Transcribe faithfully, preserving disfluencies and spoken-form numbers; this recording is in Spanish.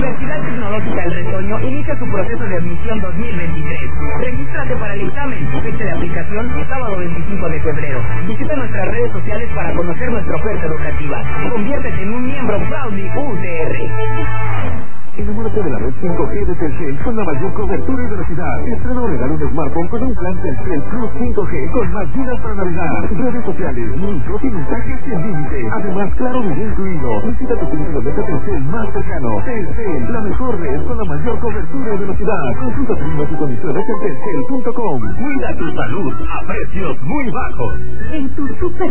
Universidad Tecnológica El Retoño inicia su proceso de admisión dos mil veintitrés. Regístrate para el examen. Fecha de aplicación sábado veinticinco de febrero. Visita nuestras redes sociales para conocer nuestra oferta educativa. Conviértete en un miembro Proudly U T R. Enamórate de la red cinco G de Telcel con la mayor cobertura y velocidad. Estrena o regala un smartphone con un plan Telcel Plus cinco G con más gigas para navegar. Redes sociales, micros y mensajes sin límite. Además, claro video incluido. Visita tu punto de venta Telcel más cercano. Telcel, la mejor red con la mayor cobertura y velocidad. Consulta términos y condiciones en telcel punto com. Cuida tu salud a precios muy bajos. En tu super